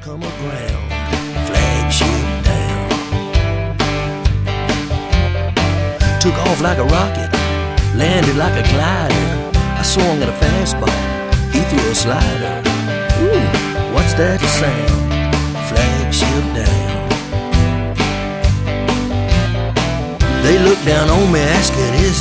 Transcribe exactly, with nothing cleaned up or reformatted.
come around, flagship down. Took off like a rocket, landed like a glider. I swung at a fastball, he threw a slider. Ooh, what's that sound? Flagship down. They looked down on me asking, is